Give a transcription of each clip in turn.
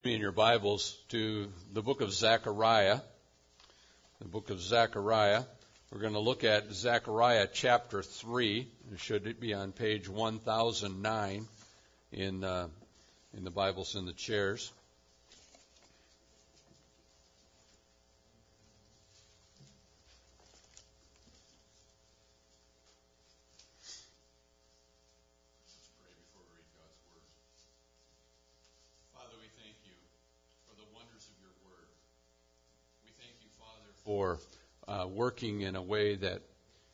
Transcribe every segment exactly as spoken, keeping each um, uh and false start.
In your Bibles to the book of Zechariah, the book of Zechariah. We're going to look at Zechariah chapter three. It should be on page one thousand nine in uh, in the Bibles in the chairs. For uh, working in a way that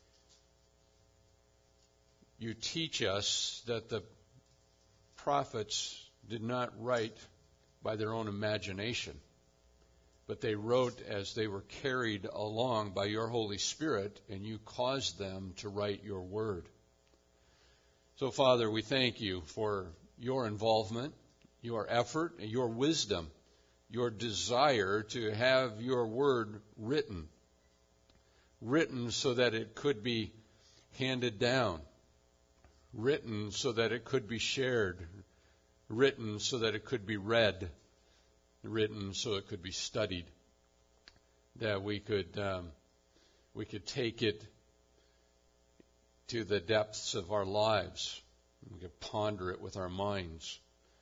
you teach us that the prophets did not write by their own imagination, but they wrote as they were carried along by your Holy Spirit, and you caused them to write your word. So, Father, we thank you for your involvement, your effort, and your wisdom, your desire to have your word written, written so that it could be handed down, written so that it could be shared, written so that it could be read, written so it could be studied, that we could um, we could take it to the depths of our lives, we could ponder it with our minds.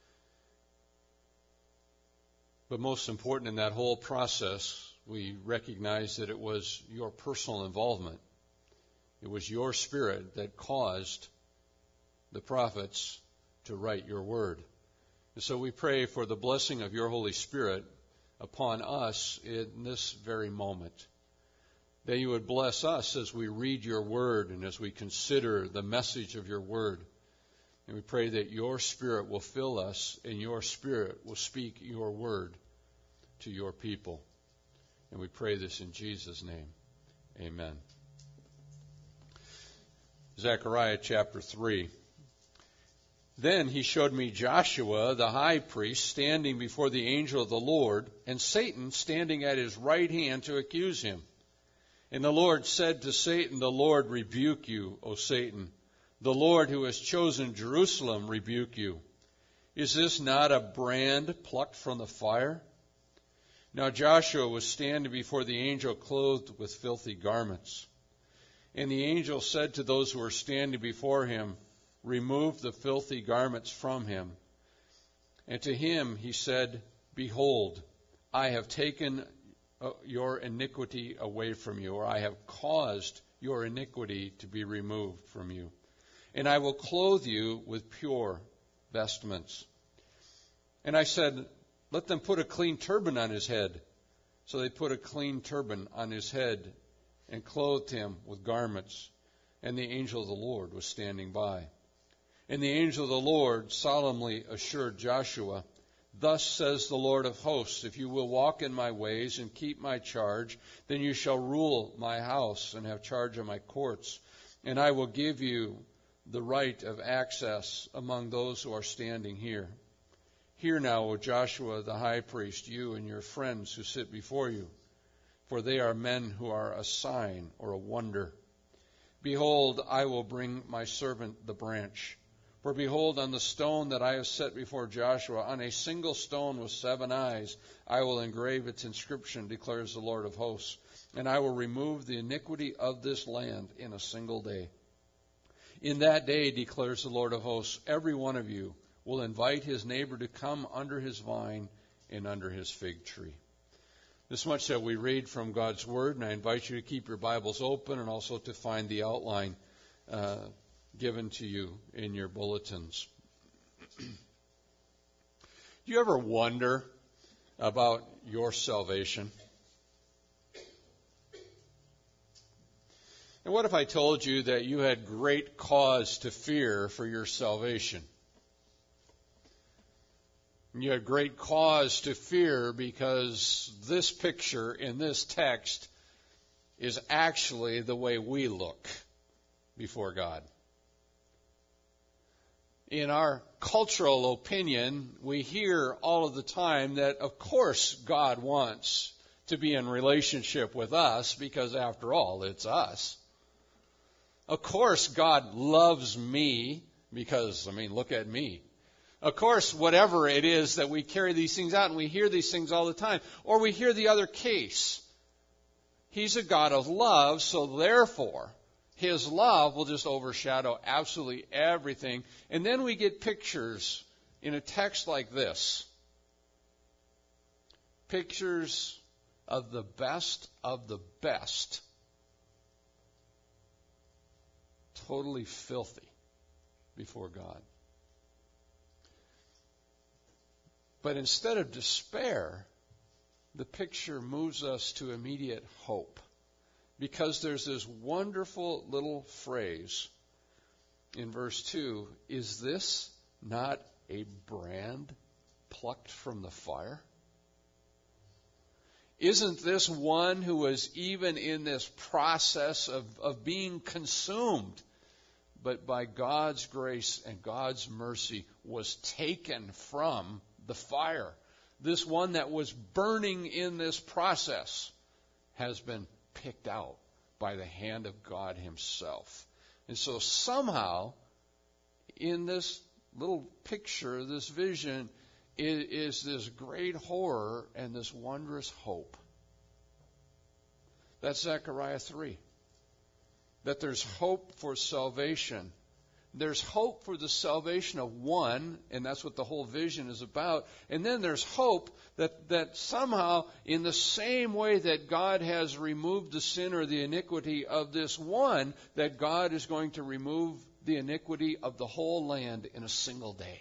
But most important in that whole process, we recognize that it was your personal involvement. It was your Spirit that caused the prophets to write your word. And so we pray for the blessing of your Holy Spirit upon us in this very moment. That you would bless us as we read your word and as we consider the message of your word. And we pray that your Spirit will fill us and your Spirit will speak your word to your people. And we pray this in Jesus' name. Amen. Zechariah chapter three. Then he showed me Joshua the high priest standing before the angel of the Lord, and Satan standing at his right hand to accuse him. And the Lord said to Satan, "The Lord rebuke you, O Satan. The Lord who has chosen Jerusalem rebuke you. Is this not a brand plucked from the fire?" Now Joshua was standing before the angel clothed with filthy garments. And the angel said to those who were standing before him, "Remove the filthy garments from him." And to him he said, "Behold, I have taken your iniquity away from you, or I have caused your iniquity to be removed from you. And I will clothe you with pure vestments." And I said, "Let them put a clean turban on his head." So they put a clean turban on his head and clothed him with garments. And the angel of the Lord was standing by. And the angel of the Lord solemnly assured Joshua, "Thus says the Lord of hosts, if you will walk in my ways and keep my charge, then you shall rule my house and have charge of my courts. And I will give you the right of access among those who are standing here. Hear now, O Joshua the high priest, you and your friends who sit before you, for they are men who are a sign or a wonder. Behold, I will bring my servant the branch. For behold, on the stone that I have set before Joshua, on a single stone with seven eyes, I will engrave its inscription, declares the Lord of hosts. And I will remove the iniquity of this land in a single day. In that day, declares the Lord of hosts, every one of you will invite his neighbor to come under his vine and under his fig tree." This much that we read from God's Word, and I invite you to keep your Bibles open and also to find the outline uh, given to you in your bulletins. Do you ever wonder about your salvation? And what if I told you that you had great cause to fear for your salvation? You had great cause to fear because this picture in this text is actually the way we look before God. In our cultural opinion, we hear all of the time that, of course, God wants to be in relationship with us because, after all, it's us. Of course, God loves me because, I mean, look at me. Of course, whatever it is that we carry these things out, and we hear these things all the time, or we hear the other case. He's a God of love, so therefore, His love will just overshadow absolutely everything. And then we get pictures in a text like this. Pictures of the best of the best. Totally filthy before God. But instead of despair, the picture moves us to immediate hope. Because there's this wonderful little phrase in verse two, is this not a brand plucked from the fire? Isn't this one who was even in this process of, of being consumed, but by God's grace and God's mercy was taken from the fire? This one that was burning in this process has been picked out by the hand of God Himself. And so somehow, in this little picture, this vision, is, is this great horror and this wondrous hope. That's Zechariah three. That there's hope for salvation. There's hope for the salvation of one, and that's what the whole vision is about. And then there's hope that, that somehow, in the same way that God has removed the sin or the iniquity of this one, that God is going to remove the iniquity of the whole land in a single day.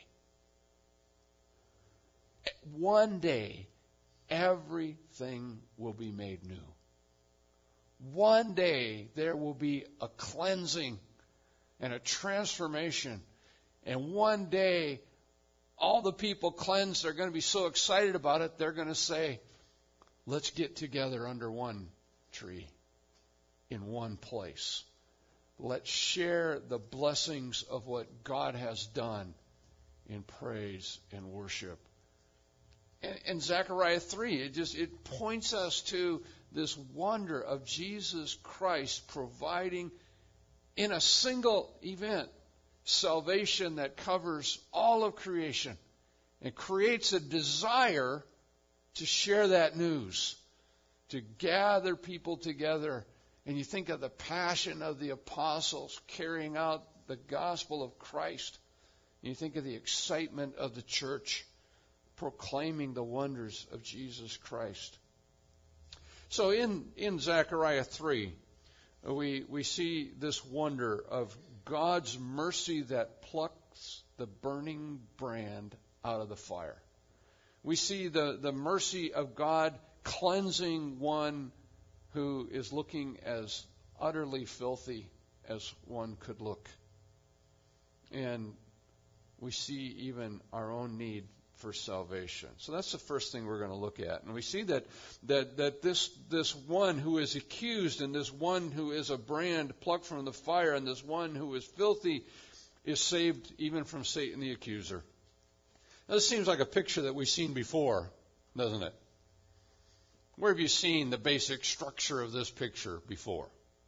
One day, everything will be made new. One day, there will be a cleansing and a transformation. And one day, all the people cleansed are going to be so excited about it, they're going to say, let's get together under one tree, in one place. Let's share the blessings of what God has done in praise and worship. And, and Zechariah three, it just it points us to this wonder of Jesus Christ providing in a single event, salvation that covers all of creation and creates a desire to share that news, to gather people together. And you think of the passion of the apostles carrying out the gospel of Christ. And you think of the excitement of the church proclaiming the wonders of Jesus Christ. So in, in Zechariah three, We we see this wonder of God's mercy that plucks the burning brand out of the fire. We see the, the mercy of God cleansing one who is looking as utterly filthy as one could look. And we see even our own need for salvation. So that's the first thing we're going to look at. And we see that that that this this one who is accused and this one who is a brand plucked from the fire and this one who is filthy is saved even from Satan the accuser. Now, this seems like a picture that we've seen before, doesn't it? Where have you seen the basic structure of this picture before?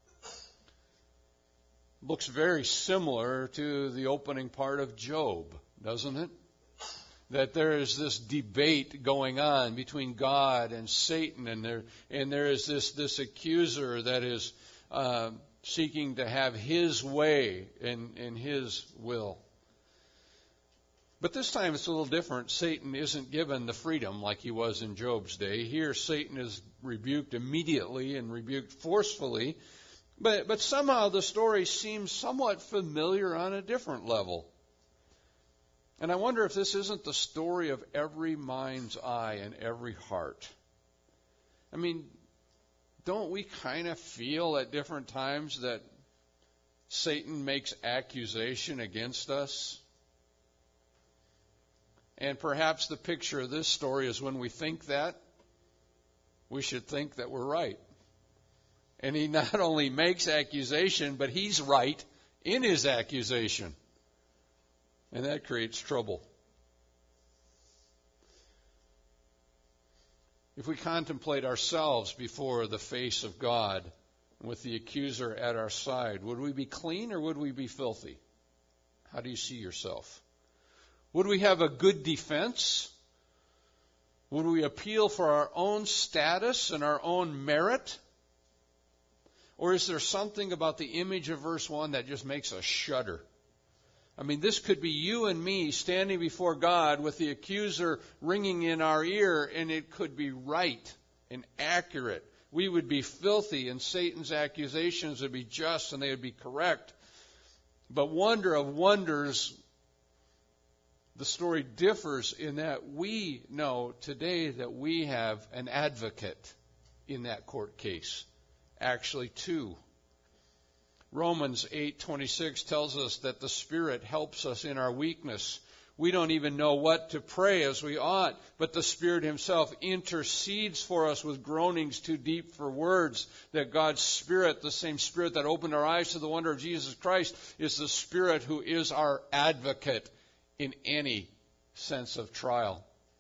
Looks very similar to the opening part of Job, doesn't it? That there is this debate going on between God and Satan, and there and there is this this accuser that is uh, seeking to have his way in, in his will. But this time it's a little different. Satan isn't given the freedom like he was in Job's day. Here Satan is rebuked immediately and rebuked forcefully, but but somehow the story seems somewhat familiar on a different level. And I wonder if this isn't the story of every mind's eye and every heart. I mean, don't we kind of feel at different times that Satan makes accusation against us? And perhaps the picture of this story is when we think that, we should think that we're right. And he not only makes accusation, but he's right in his accusation. And that creates trouble. If we contemplate ourselves before the face of God with the accuser at our side, would we be clean or would we be filthy? How do you see yourself? Would we have a good defense? Would we appeal for our own status and our own merit? Or is there something about the image of verse one that just makes us shudder? I mean, this could be you and me standing before God with the accuser ringing in our ear, and it could be right and accurate. We would be filthy, and Satan's accusations would be just, and they would be correct. But wonder of wonders, the story differs in that we know today that we have an advocate in that court case. Actually, two. Romans eight twenty-six tells us that the Spirit helps us in our weakness. We don't even know what to pray as we ought, but the Spirit Himself intercedes for us with groanings too deep for words. That God's Spirit, the same Spirit that opened our eyes to the wonder of Jesus Christ, is the Spirit who is our advocate in any sense of trial.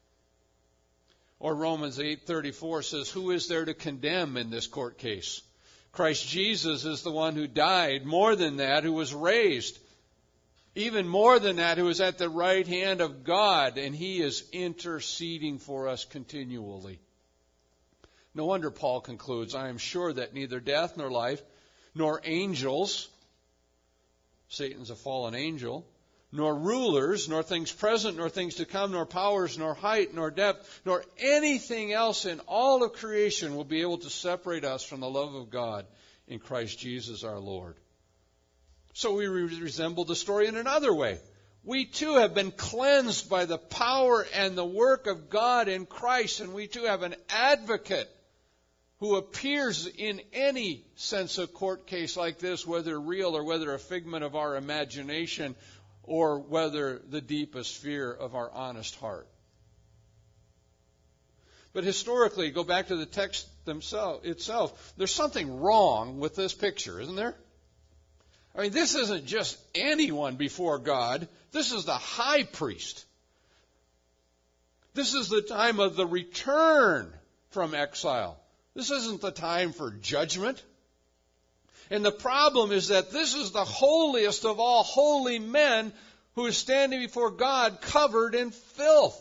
Or Romans eight thirty-four says, who is there to condemn in this court case? Christ Jesus is the one who died. More than that, who was raised. Even more than that, who is at the right hand of God, and He is interceding for us continually. No wonder Paul concludes, I am sure that neither death nor life, nor angels, Satan's a fallen angel, nor rulers, nor things present, nor things to come, nor powers, nor height, nor depth, nor anything else in all of creation will be able to separate us from the love of God in Christ Jesus our Lord. So we resemble the story in another way. We too have been cleansed by the power and the work of God in Christ, and we too have an advocate who appears in any sense of court case like this, whether real or whether a figment of our imagination, or whether the deepest fear of our honest heart. But historically, go back to the text themselves, itself, there's something wrong with this picture, isn't there? I mean, this isn't just anyone before God. This is the high priest. This is the time of the return from exile. This isn't the time for judgment. And the problem is that this is the holiest of all holy men who is standing before God covered in filth.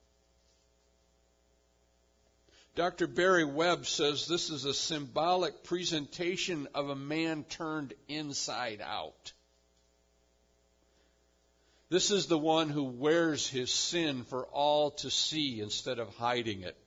Doctor Barry Webb says this is a symbolic presentation of a man turned inside out. This is the one who wears his sin for all to see instead of hiding it.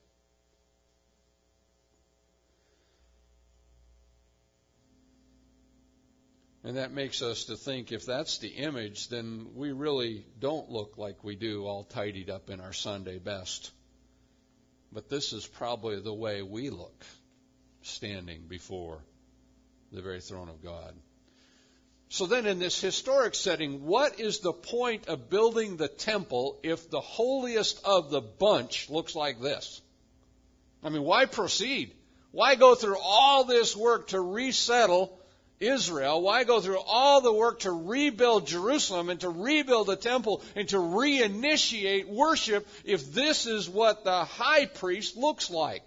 And that makes us to think, if that's the image, then we really don't look like we do, all tidied up in our Sunday best. But this is probably the way we look, standing before the very throne of God. So then in this historic setting, what is the point of building the temple if the holiest of the bunch looks like this? I mean, why proceed? Why go through all this work to resettle Israel? Why go through all the work to rebuild Jerusalem and to rebuild the temple and to reinitiate worship if this is what the high priest looks like?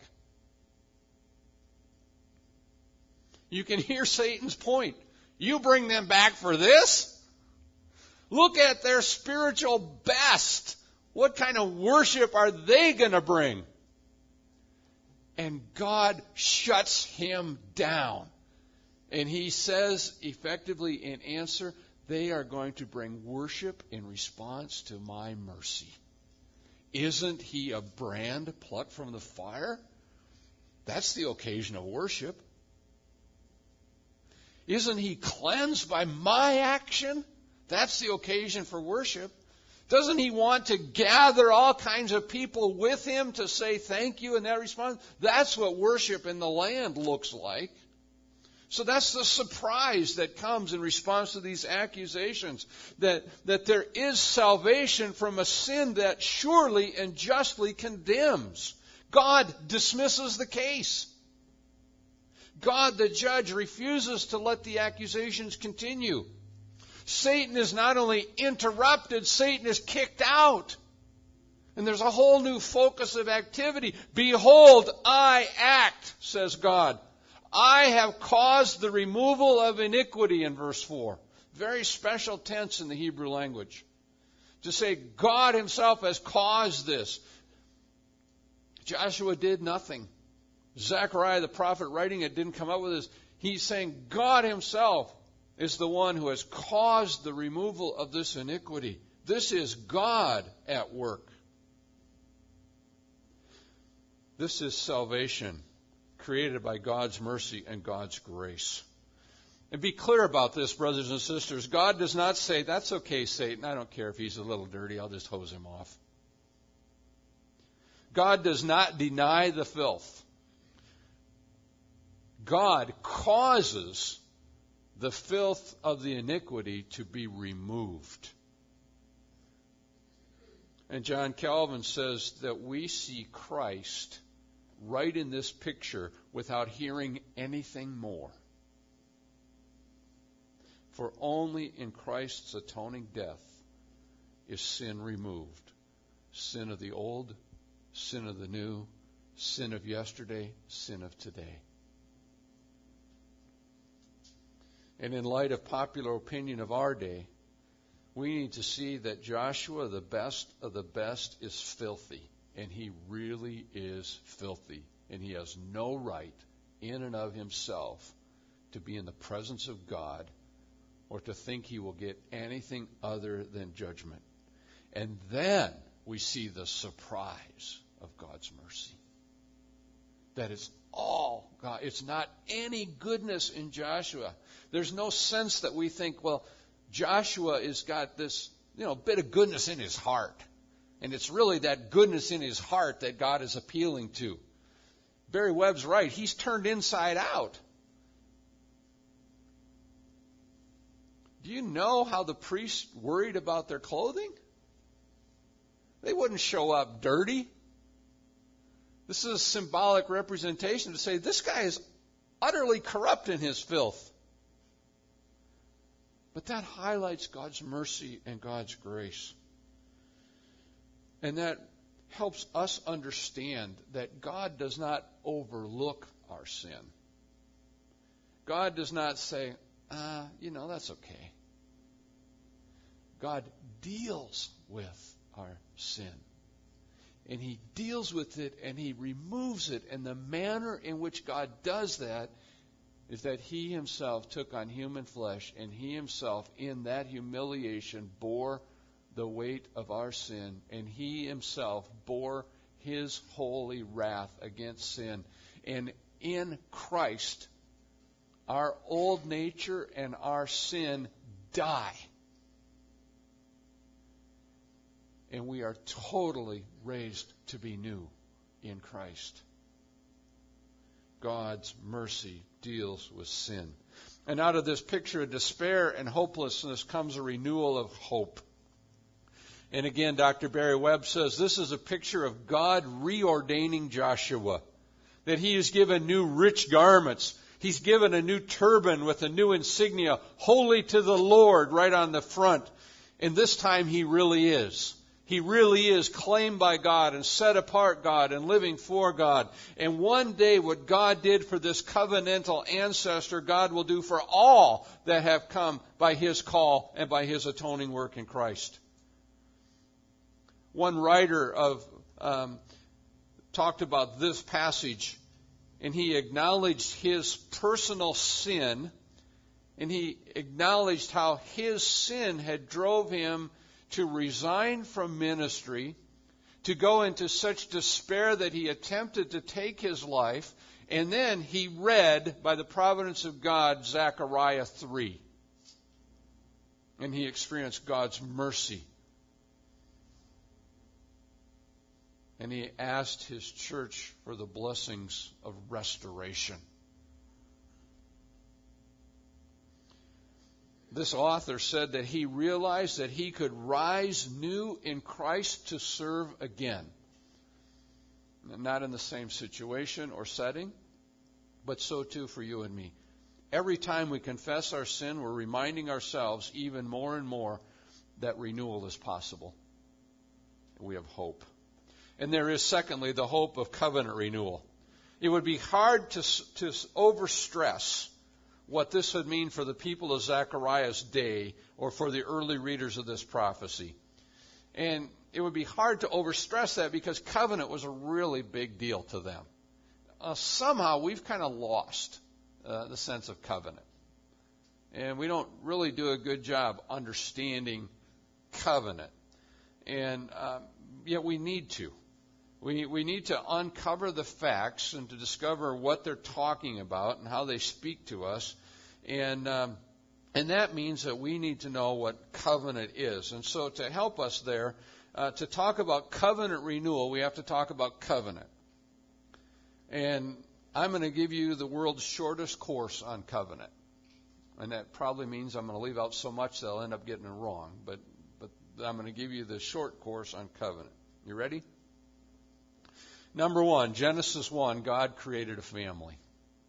You can hear Satan's point. You bring them back for this? Look at their spiritual best. What kind of worship are they going to bring? And God shuts him down. And He says, effectively in answer, they are going to bring worship in response to my mercy. Isn't He a brand plucked from the fire? That's the occasion of worship. Isn't He cleansed by my action? That's the occasion for worship. Doesn't He want to gather all kinds of people with Him to say thank you in that response? That's what worship in the land looks like. So that's the surprise that comes in response to these accusations, that, that there is salvation from a sin that surely and justly condemns. God dismisses the case. God, the judge, refuses to let the accusations continue. Satan is not only interrupted, Satan is kicked out. And there's a whole new focus of activity. Behold, I act, says God. I have caused the removal of iniquity in verse four. Very special tense in the Hebrew language. To say God himself has caused this. Joshua did nothing. Zechariah the prophet writing it didn't come up with this. He's saying God himself is the one who has caused the removal of this iniquity. This is God at work. This is salvation created by God's mercy and God's grace. And be clear about this, brothers and sisters. God does not say, that's okay, Satan. I don't care if he's a little dirty. I'll just hose him off. God does not deny the filth. God causes the filth of the iniquity to be removed. And John Calvin says that we see Christ right in this picture without hearing anything more. For only in Christ's atoning death is sin removed. Sin of the old, sin of the new, sin of yesterday, sin of today. And in light of popular opinion of our day, we need to see that Joshua, the best of the best, is filthy. And he really is filthy. And he has no right in and of himself to be in the presence of God or to think he will get anything other than judgment. And then we see the surprise of God's mercy. That it's all God. It's not any goodness in Joshua. There's no sense that we think, well, Joshua has got this, you know, bit of goodness in his heart. And it's really that goodness in his heart that God is appealing to. Barry Webb's right. He's turned inside out. Do you know how the priests worried about their clothing? They wouldn't show up dirty. This is a symbolic representation to say this guy is utterly corrupt in his filth. But that highlights God's mercy and God's grace. And that helps us understand that God does not overlook our sin. God does not say, ah, you know, that's okay. God deals with our sin. And he deals with it and he removes it. And the manner in which God does that is that he himself took on human flesh and he himself in that humiliation bore the weight of our sin, and he himself bore his holy wrath against sin. And in Christ, our old nature and our sin die. And we are totally raised to be new in Christ. God's mercy deals with sin. And out of this picture of despair and hopelessness comes a renewal of hope. And again, Doctor Barry Webb says this is a picture of God reordaining Joshua. That he is given new rich garments. He's given a new turban with a new insignia, holy to the Lord, right on the front. And this time he really is. He really is claimed by God and set apart God and living for God. And one day what God did for this covenantal ancestor, God will do for all that have come by his call and by his atoning work in Christ. One writer of um, talked about this passage, and he acknowledged his personal sin, and he acknowledged how his sin had drove him to resign from ministry, to go into such despair that he attempted to take his life, and then he read, by the providence of God, Zechariah three. And he experienced God's mercy. And he asked his church for the blessings of restoration. This author said that he realized that he could rise new in Christ to serve again. Not in the same situation or setting, but so too for you and me. Every time we confess our sin, we're reminding ourselves even more and more that renewal is possible. We have hope. And there is, secondly, the hope of covenant renewal. It would be hard to, to overstress what this would mean for the people of Zechariah's day or for the early readers of this prophecy. And it would be hard to overstress that because covenant was a really big deal to them. Uh, somehow we've kind of lost uh, the sense of covenant. And we don't really do a good job understanding covenant. And um, yet we need to. We, we need to uncover the facts and to discover what they're talking about and how they speak to us. And um, and that means that we need to know what covenant is. And so to help us there, uh, to talk about covenant renewal, we have to talk about covenant. And I'm going to give you the world's shortest course on covenant. And that probably means I'm going to leave out so much that I'll end up getting it wrong. But, but I'm going to give you the short course on covenant. You ready? Number one, Genesis one, God created a family.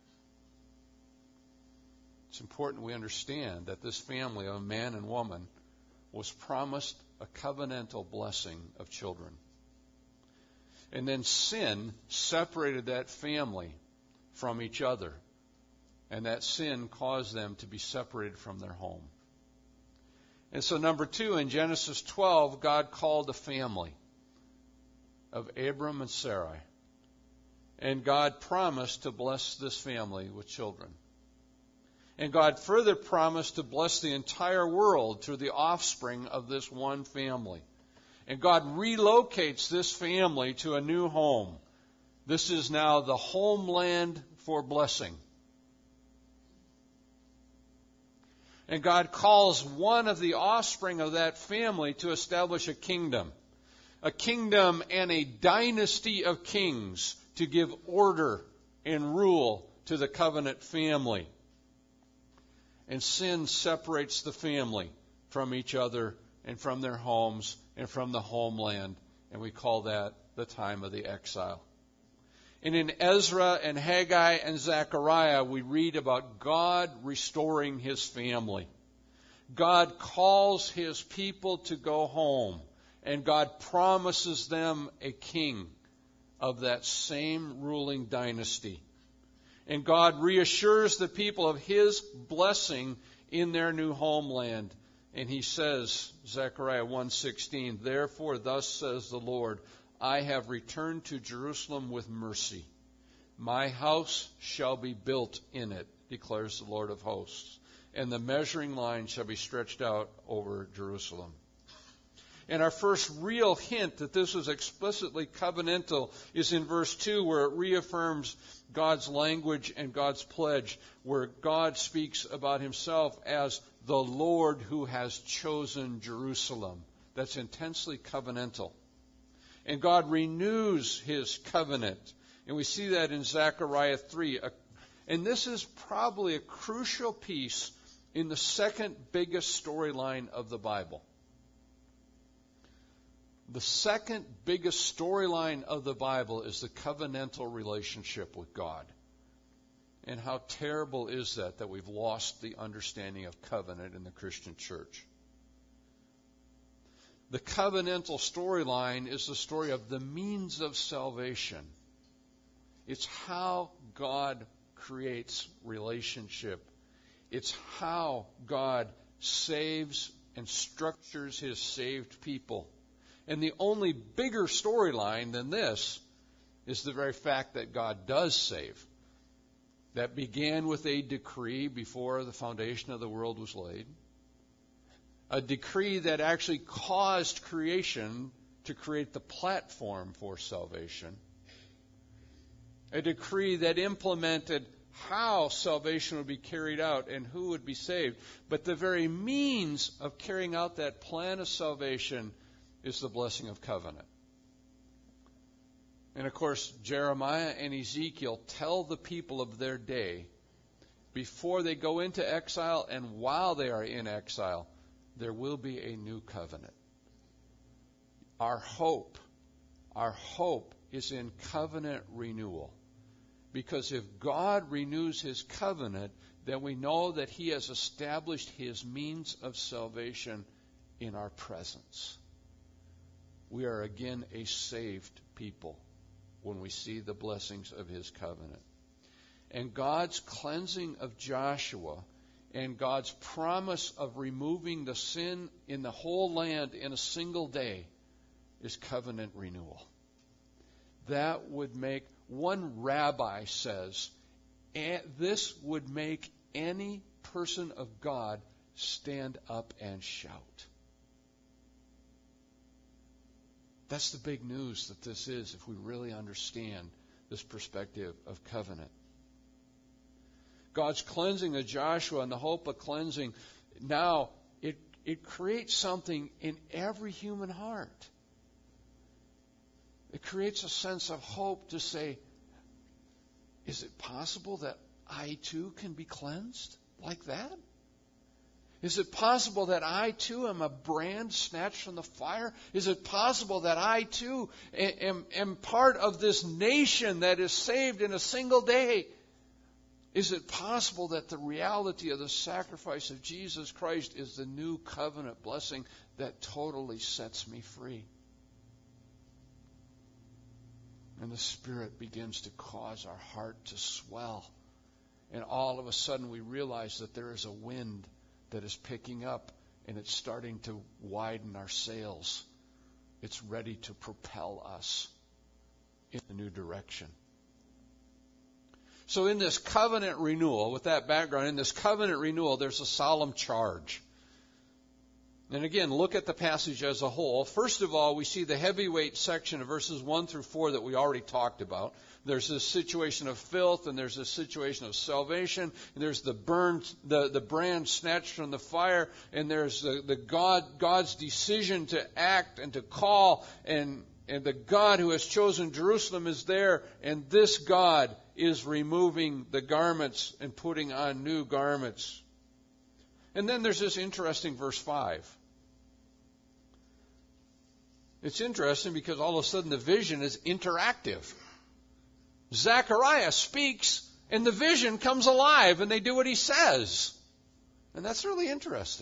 It's important we understand that this family of a man and woman was promised a covenantal blessing of children. And then sin separated that family from each other. And that sin caused them to be separated from their home. And so number two, in Genesis twelve, God called a family of Abram and Sarai. And God promised to bless this family with children. And God further promised to bless the entire world through the offspring of this one family. And God relocates this family to a new home. This is now the homeland for blessing. And God calls one of the offspring of that family to establish a kingdom. A kingdom and a dynasty of kings to give order and rule to the covenant family. And sin separates the family from each other and from their homes and from the homeland. And we call that the time of the exile. And in Ezra and Haggai and Zechariah, we read about God restoring His family. God calls His people to go home. And God promises them a king of that same ruling dynasty. And God reassures the people of His blessing in their new homeland. And He says, Zechariah one sixteen, therefore thus says the Lord, I have returned to Jerusalem with mercy. My house shall be built in it, declares the Lord of hosts. And the measuring line shall be stretched out over Jerusalem. And our first real hint that this was explicitly covenantal is in verse two, where it reaffirms God's language and God's pledge, where God speaks about Himself as the Lord who has chosen Jerusalem. That's intensely covenantal. And God renews His covenant. And we see that in Zechariah three. And this is probably a crucial piece in the second biggest storyline of the Bible. The second biggest storyline of the Bible is the covenantal relationship with God. And how terrible is that, that we've lost the understanding of covenant in the Christian church. The covenantal storyline is the story of the means of salvation. It's how God creates relationship. It's how God saves and structures His saved people. And the only bigger storyline than this is the very fact that God does save. That began with a decree before the foundation of the world was laid. A decree that actually caused creation to create the platform for salvation. A decree that implemented how salvation would be carried out and who would be saved. But the very means of carrying out that plan of salvation is the blessing of covenant. And of course, Jeremiah and Ezekiel tell the people of their day, before they go into exile and while they are in exile, there will be a new covenant. Our hope, our hope is in covenant renewal. Because if God renews His covenant, then we know that He has established His means of salvation in our presence. We are again a saved people when we see the blessings of His covenant. And God's cleansing of Joshua and God's promise of removing the sin in the whole land in a single day is covenant renewal. That would make, one rabbi says, this would make any person of God stand up and shout. That's the big news that this is, if we really understand this perspective of covenant. God's cleansing of Joshua and the hope of cleansing, now it, it creates something in every human heart. It creates a sense of hope to say, is it possible that I too can be cleansed like that? Is it possible that I too am a brand snatched from the fire? Is it possible that I too am, am part of this nation that is saved in a single day? Is it possible that the reality of the sacrifice of Jesus Christ is the new covenant blessing that totally sets me free? And the Spirit begins to cause our heart to swell. And all of a sudden we realize that there is a wind that is picking up, and it's starting to widen our sails. It's ready to propel us in a new direction. So in this covenant renewal, with that background, in this covenant renewal, there's a solemn charge. And again, look at the passage as a whole. First of all, we see the heavyweight section of verses one through four that we already talked about. There's this situation of filth, and there's this situation of salvation, and there's the burned, the, the brand snatched from the fire, and there's the, the God, God's decision to act and to call, and, and the God who has chosen Jerusalem is there, and this God is removing the garments and putting on new garments. And then there's this interesting verse five. It's interesting because all of a sudden the vision is interactive. Zechariah speaks and the vision comes alive and they do what he says. And that's really interesting.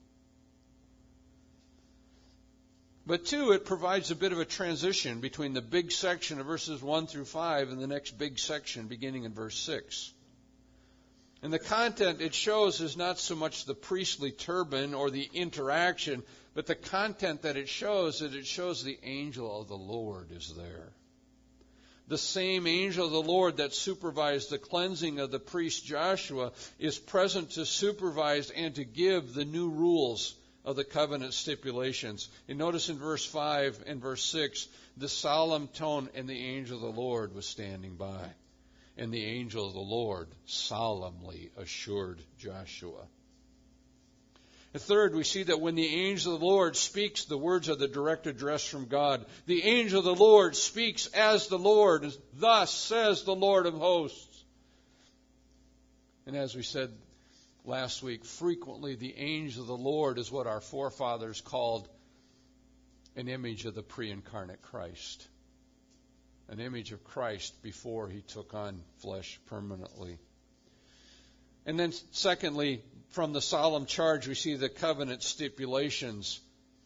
But two, it provides a bit of a transition between the big section of verses one through five and the next big section beginning in verse six. And the content it shows is not so much the priestly turban or the interaction, but the content that it shows, that it shows the angel of the Lord is there. The same angel of the Lord that supervised the cleansing of the priest Joshua is present to supervise and to give the new rules of the covenant stipulations. And notice in verse five and verse six, the solemn tone, and the angel of the Lord was standing by. And the angel of the Lord solemnly assured Joshua. And third, we see that when the angel of the Lord speaks, the words are the direct address from God. The angel of the Lord speaks as the Lord, thus says the Lord of hosts. And as we said last week, frequently the angel of the Lord is what our forefathers called an image of the pre-incarnate Christ. An image of Christ before he took on flesh permanently. And then secondly, from the solemn charge, we see the covenant stipulations.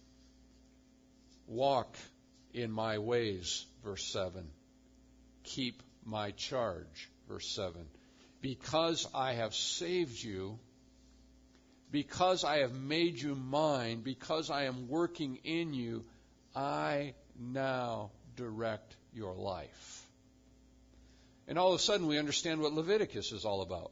Walk in my ways, verse seven. Keep my charge, verse seven. Because I have saved you, because I have made you mine, because I am working in you, I now direct your life. And all of a sudden we understand what Leviticus is all about.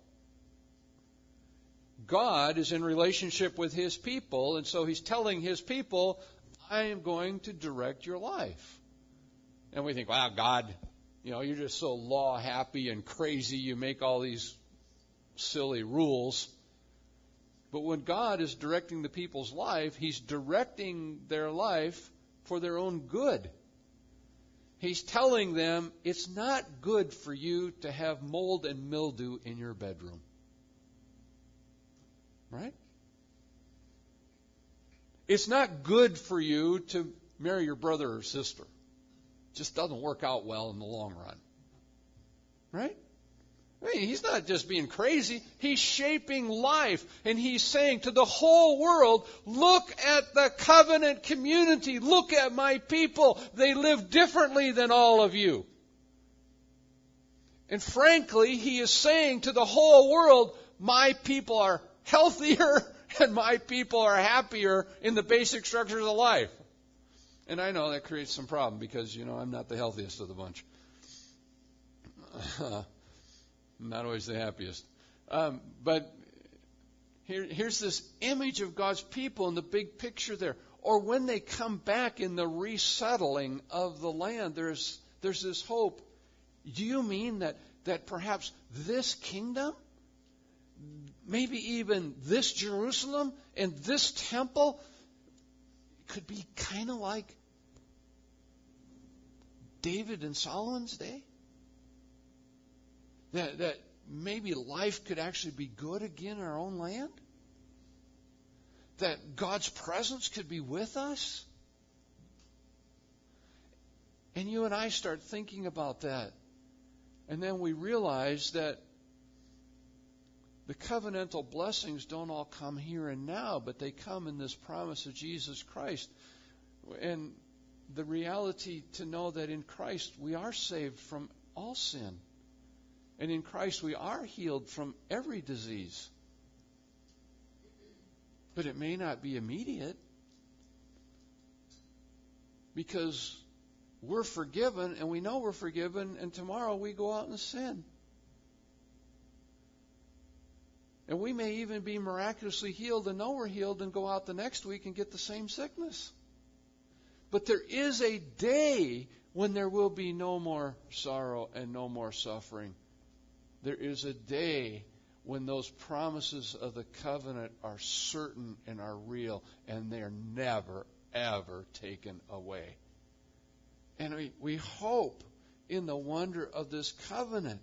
God is in relationship with his people, and so he's telling his people, I am going to direct your life. And we think, wow, God, you know, you're just so law happy and crazy, you make all these silly rules. But when God is directing the people's life, he's directing their life for their own good. He's telling them it's not good for you to have mold and mildew in your bedroom. Right? It's not good for you to marry your brother or sister. It just doesn't work out well in the long run. Right? I mean, he's not just being crazy. He's shaping life. And he's saying to the whole world, look at the covenant community. Look at my people. They live differently than all of you. And frankly, he is saying to the whole world, my people are healthier and my people are happier in the basic structures of life. And I know that creates some problem because, you know, I'm not the healthiest of the bunch. I'm not always the happiest. Um, but here, here's this image of God's people in the big picture there. Or when they come back in the resettling of the land, there's there's this hope. Do you mean that, that perhaps this kingdom, maybe even this Jerusalem and this temple, could be kind of like David and Solomon's day? That, that maybe life could actually be good again in our own land? That God's presence could be with us? And you and I start thinking about that. And then we realize that the covenantal blessings don't all come here and now, but they come in this promise of Jesus Christ. And the reality to know that in Christ we are saved from all sin. And in Christ we are healed from every disease. But it may not be immediate, because we're forgiven and we know we're forgiven, and tomorrow we go out and sin. And we may even be miraculously healed and know we're healed and go out the next week and get the same sickness. But there is a day when there will be no more sorrow and no more suffering. There is a day when those promises of the covenant are certain and are real, and they're never, ever taken away. And we, we hope in the wonder of this covenant.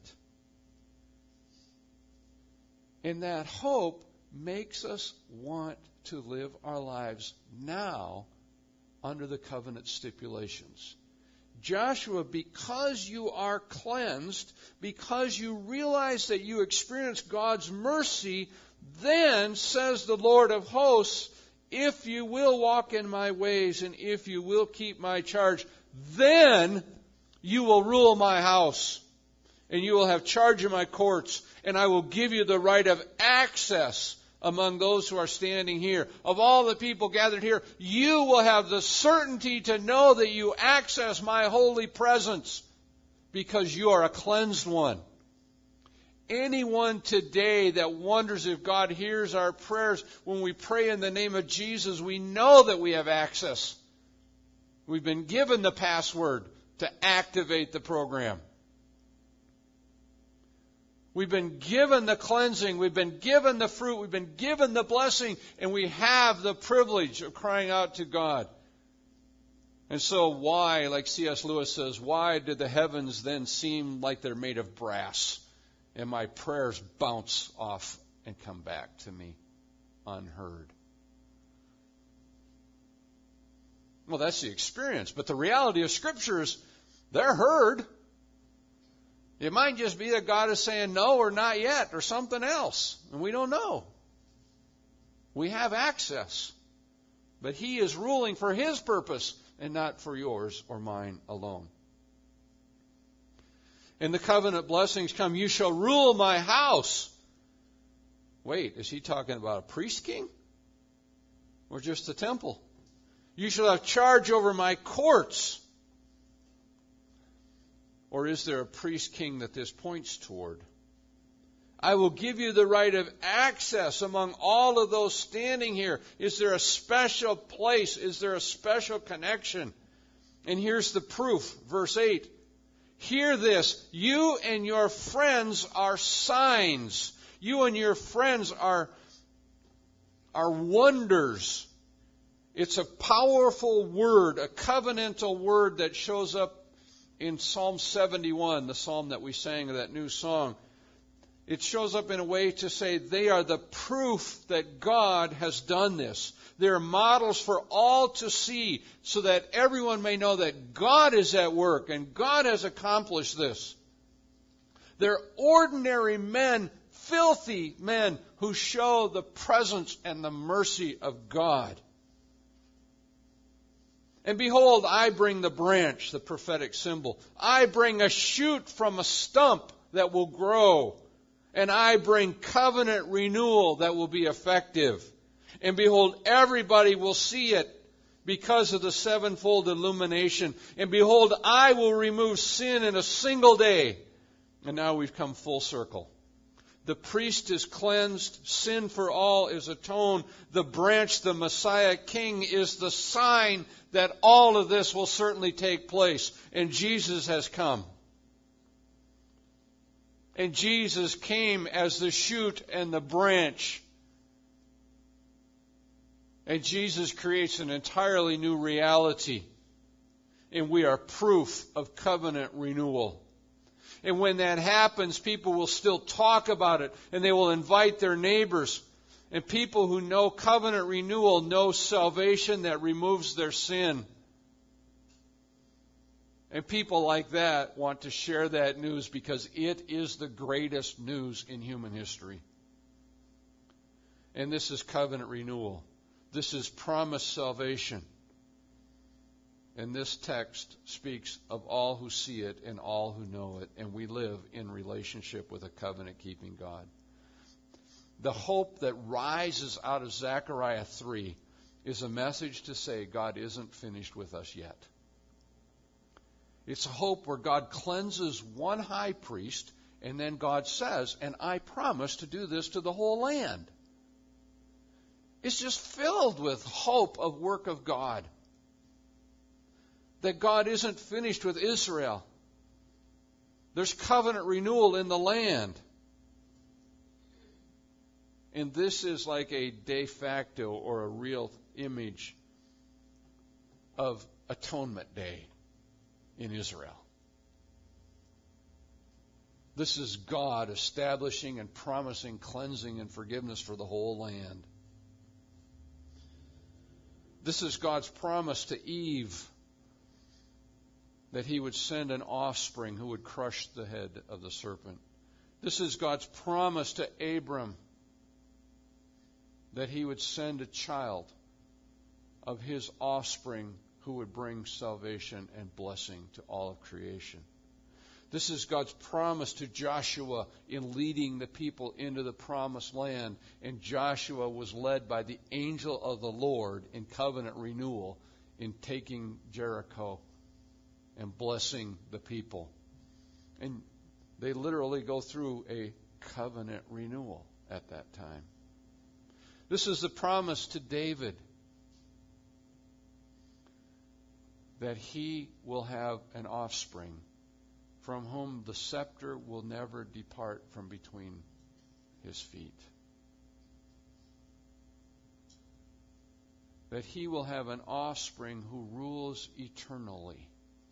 And that hope makes us want to live our lives now under the covenant stipulations. Joshua, because you are cleansed, because you realize that you experience God's mercy, then, says the Lord of hosts, if you will walk in my ways and if you will keep my charge, then you will rule my house and you will have charge of my courts, and I will give you the right of access among those who are standing here. Of all the people gathered here, you will have the certainty to know that you access my holy presence because you are a cleansed one. Anyone today that wonders if God hears our prayers when we pray in the name of Jesus, we know that we have access. We've been given the password to activate the program. We've been given the cleansing. We've been given the fruit. We've been given the blessing. And we have the privilege of crying out to God. And so why, like C S Lewis says, why did the heavens then seem like they're made of brass? And my prayers bounce off and come back to me unheard. Well, that's the experience. But the reality of Scripture is they're heard. It might just be that God is saying no or not yet or something else. And we don't know. We have access. But He is ruling for His purpose and not for yours or mine alone. And the covenant blessings come, you shall rule my house. Wait, is He talking about a priest king? Or just a temple? You shall have charge over my courts. Or is there a priest king that this points toward? I will give you the right of access among all of those standing here. Is there a special place? Is there a special connection? And here's the proof. Verse eight. Hear this. You and your friends are signs. You and your friends are, are wonders. It's a powerful word, a covenantal word that shows up in Psalm seventy-one, the psalm that we sang of that new song. It shows up in a way to say they are the proof that God has done this. They're models for all to see so that everyone may know that God is at work and God has accomplished this. They're ordinary men, filthy men who show the presence and the mercy of God. And behold, I bring the branch, the prophetic symbol. I bring a shoot from a stump that will grow. And I bring covenant renewal that will be effective. And behold, everybody will see it because of the sevenfold illumination. And behold, I will remove sin in a single day. And now we've come full circle. The priest is cleansed. Sin for all is atoned. The branch, the Messiah King, is the sign that all of this will certainly take place. And Jesus has come. And Jesus came as the shoot and the branch. And Jesus creates an entirely new reality. And we are proof of covenant renewal. And when that happens, people will still talk about it, and they will invite their neighbors. And people who know covenant renewal know salvation that removes their sin. And people like that want to share that news because it is the greatest news in human history. And this is covenant renewal. This is promised salvation. And this text speaks of all who see it and all who know it. And we live in relationship with a covenant-keeping God. The hope that rises out of Zechariah three is a message to say God isn't finished with us yet. It's a hope where God cleanses one high priest, and then God says, and I promise to do this to the whole land. It's just filled with hope of work of God. That God isn't finished with Israel. There's covenant renewal in the land. And this is like a de facto or a real image of Atonement Day in Israel. This is God establishing and promising cleansing and forgiveness for the whole land. This is God's promise to Eve that he would send an offspring who would crush the head of the serpent. This is God's promise to Abram that he would send a child of his offspring who would bring salvation and blessing to all of creation. This is God's promise to Joshua in leading the people into the promised land. And Joshua was led by the angel of the Lord in covenant renewal in taking Jericho and blessing the people. And they literally go through a covenant renewal at that time. This is the promise to David that he will have an offspring from whom the scepter will never depart from between his feet. That he will have an offspring who rules eternally.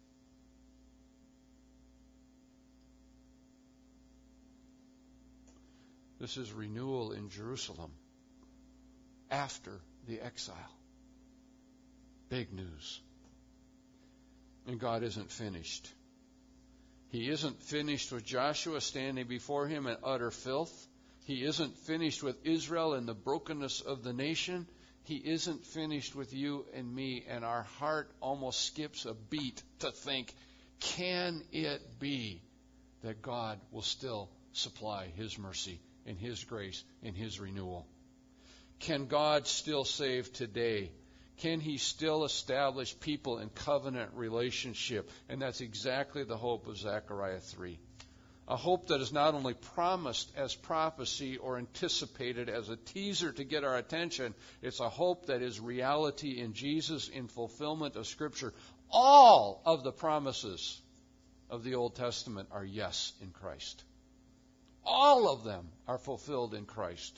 This is renewal in Jerusalem after the exile. Big news. And God isn't finished. He isn't finished with Joshua standing before him in utter filth. He isn't finished with Israel and the brokenness of the nation. He isn't finished with you and me, and our heart almost skips a beat to think, can it be that God will still supply his mercy and his grace and his renewal? Can God still save today? Can he still establish people in covenant relationship? And that's exactly the hope of Zechariah three. A hope that is not only promised as prophecy or anticipated as a teaser to get our attention, it's a hope that is reality in Jesus in fulfillment of Scripture. All of the promises of the Old Testament are yes in Christ. All of them are fulfilled in Christ.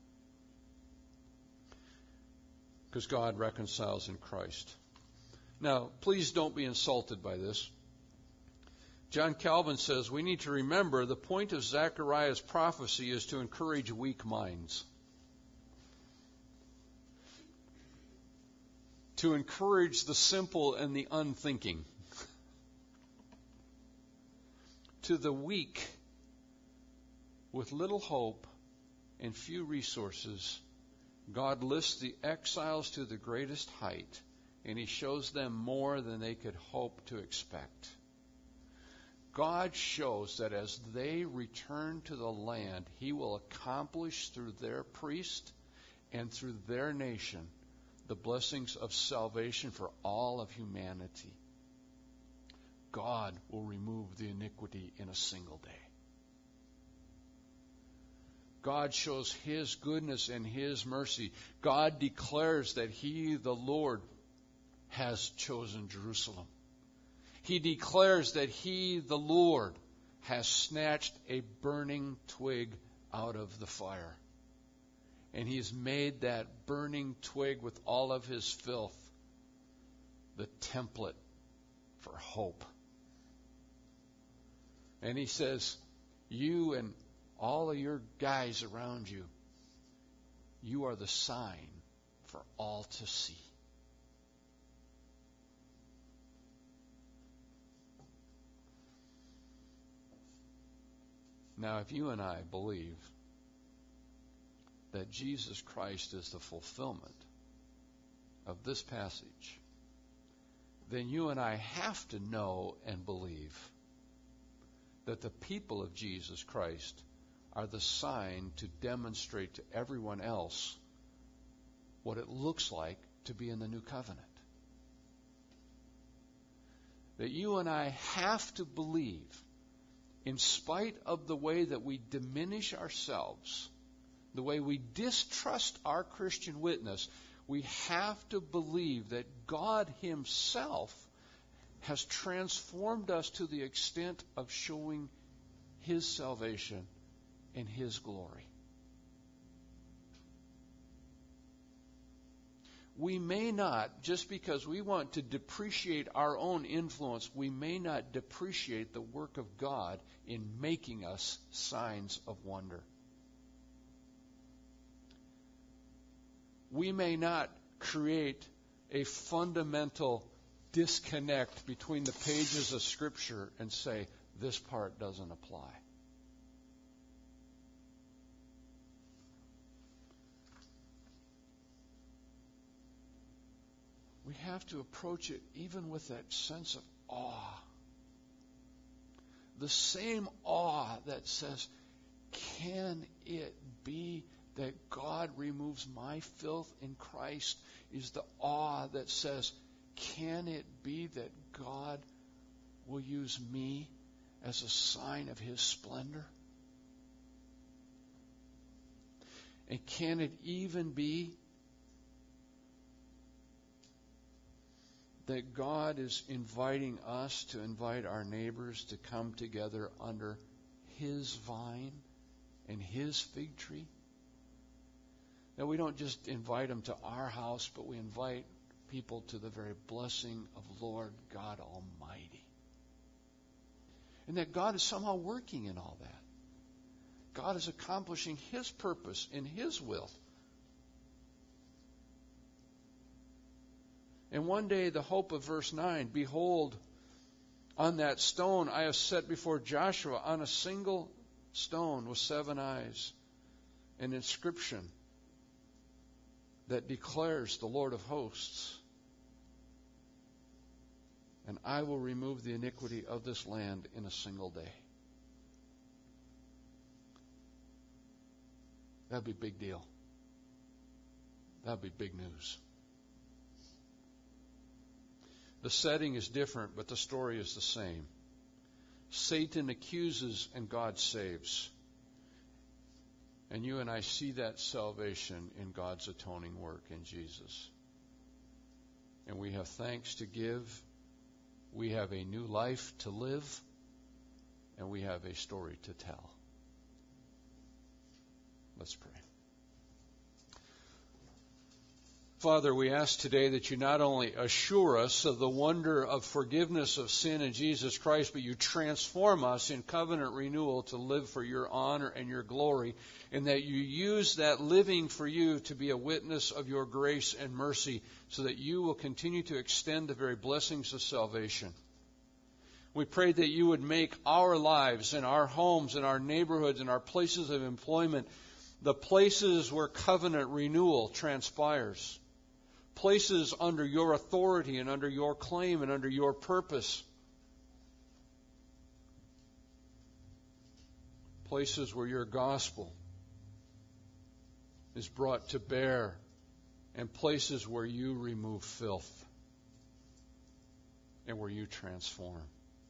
Because God reconciles in Christ. Now, please don't be insulted by this. John Calvin says we need to remember the point of Zechariah's prophecy is to encourage weak minds. To encourage the simple and the unthinking. To the weak, with little hope and few resources, God lifts the exiles to the greatest height, and he shows them more than they could hope to expect. God shows that as they return to the land, He will accomplish through their priest and through their nation the blessings of salvation for all of humanity. God will remove the iniquity in a single day. God shows His goodness and His mercy. God declares that He, the Lord, has chosen Jerusalem. He declares that He, the Lord, has snatched a burning twig out of the fire. And He has made that burning twig with all of His filth the template for hope. And He says, you and all of your guys around you, you are the sign for all to see. Now, if you and I believe that Jesus Christ is the fulfillment of this passage, then you and I have to know and believe that the people of Jesus Christ are the sign to demonstrate to everyone else what it looks like to be in the new covenant. That you and I have to believe, in spite of the way that we diminish ourselves, the way we distrust our Christian witness, we have to believe that God Himself has transformed us to the extent of showing His salvation and His glory. We may not, just because we want to depreciate our own influence, we may not depreciate the work of God in making us signs of wonder. We may not create a fundamental disconnect between the pages of Scripture and say, this part doesn't apply. We have to approach it even with that sense of awe. The same awe that says, can it be that God removes my filth in Christ, is the awe that says, can it be that God will use me as a sign of His splendor? And can it even be that God is inviting us to invite our neighbors to come together under His vine and His fig tree? That we don't just invite them to our house, but we invite people to the very blessing of Lord God Almighty. And that God is somehow working in all that. God is accomplishing His purpose in His will. And one day, the hope of verse nine, behold, on that stone I have set before Joshua, on a single stone with seven eyes, an inscription that declares the Lord of hosts. And I will remove the iniquity of this land in a single day. That'd be a big deal. That'd be big news. The setting is different, but the story is the same. Satan accuses and God saves. And you and I see that salvation in God's atoning work in Jesus. And we have thanks to give. We have a new life to live. And we have a story to tell. Let's pray. Father, we ask today that you not only assure us of the wonder of forgiveness of sin in Jesus Christ, but you transform us in covenant renewal to live for your honor and your glory, and that you use that living for you to be a witness of your grace and mercy, so that you will continue to extend the very blessings of salvation. We pray that you would make our lives and our homes and our neighborhoods and our places of employment the places where covenant renewal transpires. Places under your authority and under your claim and under your purpose. places where your gospel is brought to bear, and places where you remove filth and where you transform.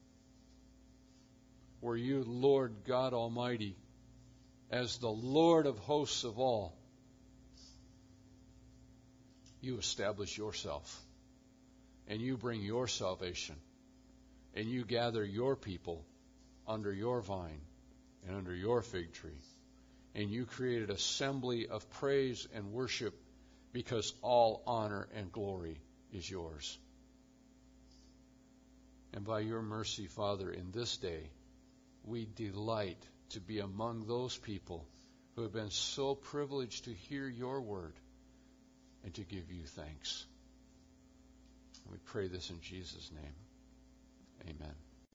Where you, Lord God Almighty, as the Lord of hosts of all, you establish yourself, and you bring your salvation, and you gather your people under your vine and under your fig tree, and you create an assembly of praise and worship, because all honor and glory is yours. And by your mercy, Father, in this day, we delight to be among those people who have been so privileged to hear your word and to give you thanks. And we pray this in Jesus' name. Amen.